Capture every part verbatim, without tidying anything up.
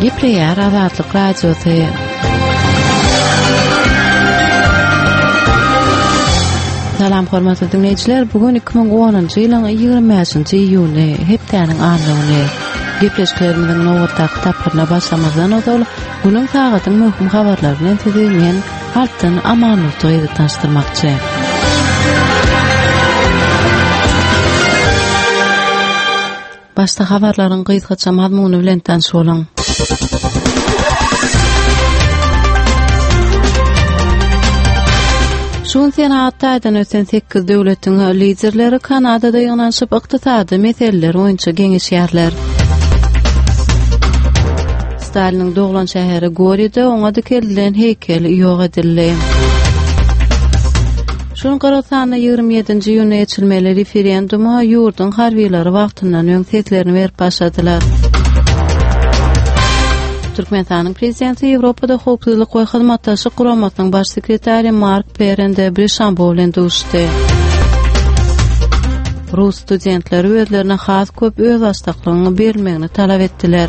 Gepleýär Azatlyk radiosy. Salam hormatly dinleýijiler, bugün iki bin onunçy ýylyň ýygrimi beşinji iýuny hepdeniň anlygyny gepleşiklerimiziň nowatda kitaplarına başlamazdan öňe günüň sagatyň möhüm habarlary bilen sizi men Altyn Amanultowy tanıştyrmakçy. Başta habarlaryň gysgaça mazmuny bilen tanışylaň. Şun senatdaýdan öten sekiz döwletiň liderleri Kanadada ýygnanyşyp ykdysady meseleler boýunça geňeşýärler. Staliniň doglan şäheri Gorida oňa dikeldilen heykel ýok edildi. Şun Kırgızstanda ýygrimi ýedinji ýylyna geçilmeli referenduma ýurdun harbiýlary wagtyndan öň setlerini berip başladylar. Türkmenistanyň prezidenti Ýewropada howpsuzlyk we hyzmatdaşlyk guramatynyň baş sekretary Mark Perende Brişambo bilen duruşdy. Rus studentleri özlerine has köp öz açlyklaryny berilmegini talap etdiler.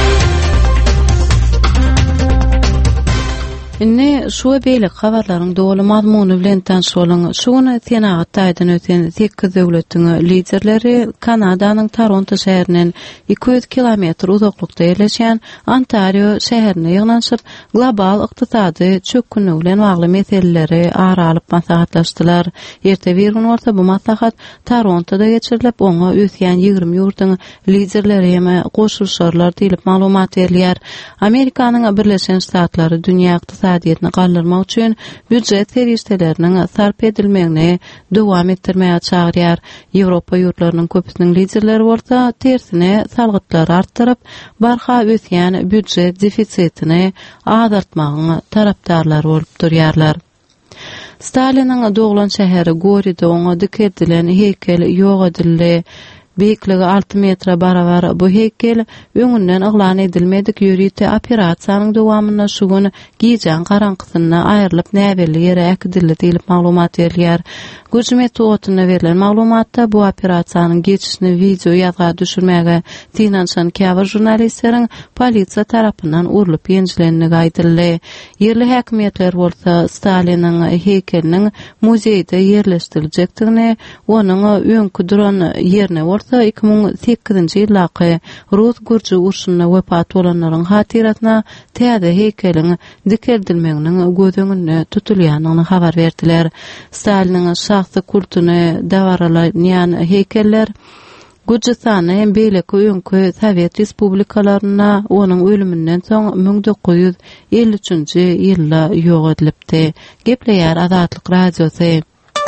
Inne şu beýle habarlaryň dogly mazmuny bilen tanışylaň. Şuny senatdaýdan öten sekiz döwletiň liderleri Kanadanyň Toronto şäherinden iki yüz kilometr uzaklykda ýerleşen Ontario şäherine ýygnanyşyp global ykdysady çökünligi bilen bagly meseleleri aralyp maslahatlaşdylar. Erte bir gün orta bu maslahat Torontoda geçirilip oňa ötýän ýygrimi ýurtyň liderleri hem goşulşarlar diýilip maglumat berýär. Amerikanyň Birleşen Ştatlary dünýä ykdysadyny galdyrmak üçin büdjet serişdeleriniň sarp edilmegini dowam etdirmäge çagyrýar. Ýewropa ýurtlarynyň köpüsiniň liderleri bolsa tersine salgytlary artdyryp barha ötýän büdjet defisitini azaltmagyny tarapdarlar bolup durýarlar. Staliniň doglan şäheri Gorida oňa dikeldilen heykel ýok edildi. Beýikligi alty metre barabar bu heykel öňünden yglan edilmedik ýürüýte operasiýanyň dowamyna şu gün giýjan garaňgysyna aýrylyp näbelli ýere äkdildi diýilip maglumat berýär. Güjmet otuny berilen maglumatda bu operasiýanyň geçişini video ýazga düşürmäge tinanşan käbir jurnalistleriň polisiýa tarapyndan urulyp ýenjilenligi aýdyldy. Ýerli häkimetler bolsa Staliniň heykeliniň muzeýde ýerleşdirilejekdigini, onuň öňkü duran ýerine iki bin sekizinji ýylaky Rus gurji urşunyna wepat bolanlaryň hatiratyna täze heykeliň dikeldilmeginiň göz öňünde tutulýanyny habar berdiler. Staliniň şahsy kultuny dawarlayan heykeller Gürjistany hem beýleki öňkü Sowet respublikalaryna onuň ölümünden soň bin dokuz yüz elli üçinji ýylda ýok edilipdi. Gepleýär Azatlyk radiosy.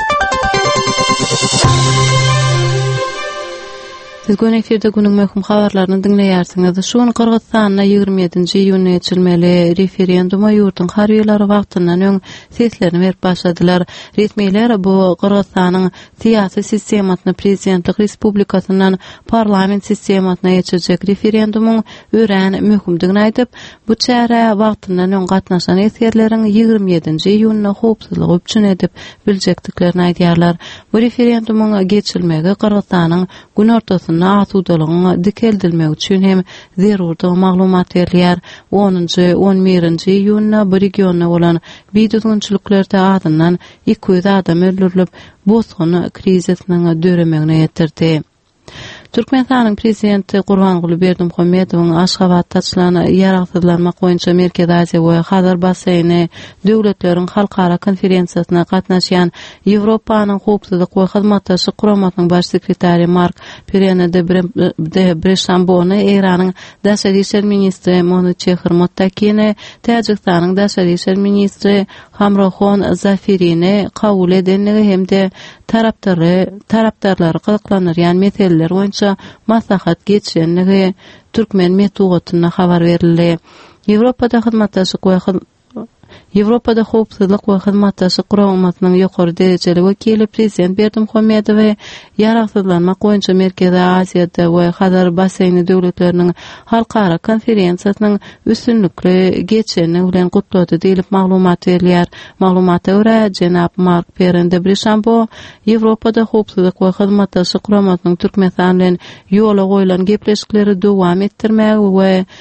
Siz gün efirde günüň möhüm habarlaryny dinleýärsiňiz. Şuň Kırgızstanyň ýygrimi ýedinji ýylyna geçilmeli referenduma ýurdun harbiýlary wagtyndan öň seslerini berip başladylar. Resmiýetler bu Kırgızstanyň siýasy sistematyny prezidentlik respublikasyndan parlament sistematyna geçirjek referendumuň örän möhümdigini aýdyp, bu çäre wagtyndan öň gatnaşan esgerleriň ýygrimi ýedinji ýylyna howpsuzlygy üçin edip biljekdiklerini aýdýarlar. Bu referendumuň geçilmegi Kırgızstanyň gün ortasy asudalygyň dikeldilmegi üçin hem zerurdy maglumat berýär. onunçy on birinji iýuny bu regionda bolan biýdüzgünçiliklerde adından iki yüz adam öldürilip, bozgun krizisiniň döremegine ýetirdi. Türkmenistanyň prezidenti Gurbanguly Berdimuhammedowyň Aşgabatda açylan ýaragsyzlanmak boýunça Merkez Aziýa we Hazar basseyni döwletleriň halkara konferensiýasyna gatnaşýan Ýewropanyň howpsuzlyk we hyzmatdaşlyk guramatynyň baş sekretary Mark Perende de Brişambony Iranyň daşary işler ministri Monuchehir Motakini, Täjikistanyň daşary işler ministri Hamrohon Zafirini kabul edenligi hemde tarapdary tarapdarlary gyzyklanýan meseleler boýunça maslahat geçenligi Türkmen Metugatyna habar berildi. Ýewropada hyzmatdaşlyk we Ýewropada howpsuzlyk we hyzmatdaşlyk guramatynyň ýokary derejeli wekili prezident Berdimuhammedow ýaragsyzlanmak boýunça Merkez Aziýada we Hazar basseyni döwletleriniň halkara konferensiýasynyň üstünlikli geçeni bilen gutlady diýilip maglumat berýär. Maglumata görä Jenap Mark Perende Brişambo Ýewropada howpsuzlyk we hyzmatdaşlyk guramatynyň Türkmenistan bilen ýola goýulan gepleşikleri dowam etdirmäge we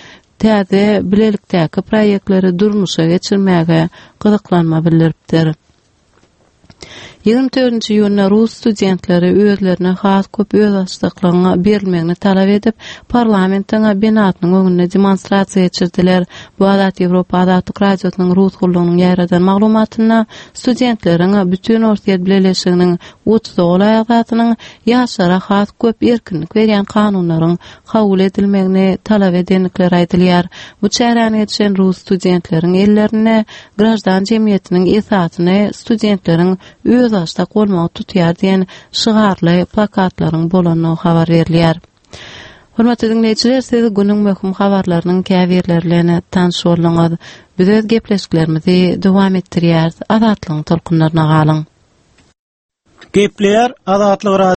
täze bilelikdäki proyektleri durmuşa geçirmäge gyzyklanma bildiripdir. yigirme dördünji ýylyna rus studentleri özlerine has köp öz açlyklaryny berilmegini talap edip parlamentiň binatynyň öňünde demonstrasiýa geçirdiler. Bu adat Ýewropa Adatyk radiosynyň rus gullugynyň ýaradan maglumatyna studentleriň bütün ortaýa bileşiginiň otuz olaýatynyň ýaşlara has köp erkinlik berýän kanunlaryň kabul edilmegini talap edenlikleri aýdylýar. Bu çäräne geçen rus studentleriň ellerine grajdan jemgyýetiniň esatyny studentleriň öz açda golmagy tutýar diýen şygarly plakatlaryň bolanyny habar berilýär. Hormatly dinleýijiler, siz günüň möhüm habarlarynyň käbirleri bilen tanış bolýaňyz. Biz öz gepleşiklerimizi dowam etdirýär. Azatlygyň tolkunlaryna galyň. Gepler Azatlyk